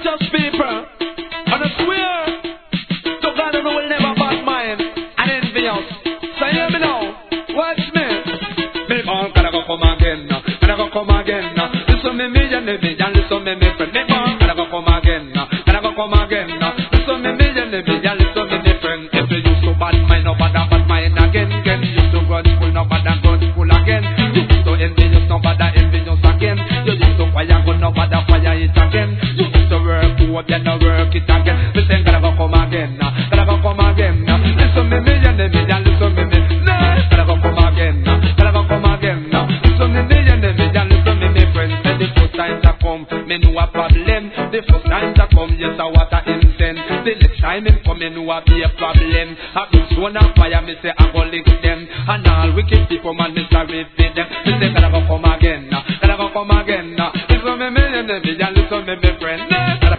righteous people. And I swear to God that we will never bad mind and envy us. So hear me now, watch me. Me born gotta go come again, gotta go come again. Listen me million, listen me friend. Me born gotta go come again, gotta go come again. Listen me million, listen me friend. If you used to bad mind, no bad mind again. You used to grudge school, no bad school again. You used to envious, no bad envious again. You used to fire gun, no bad fire it again. You used to work, then no work it again. Me say gotta go come again, gotta go come again. Listen me million, listen me gotta go come again, gotta go come again. Listen me million, listen me friend. Say the first time to come, me know a problem. The first time to come, yes I what a incense. The next time him come, me know a be a problem. I be soon on fire, me say I go lick them. And all wicked people, man, me sorry for them. Me say gotta go come again, gotta go come again. Listen me million, listen me friend.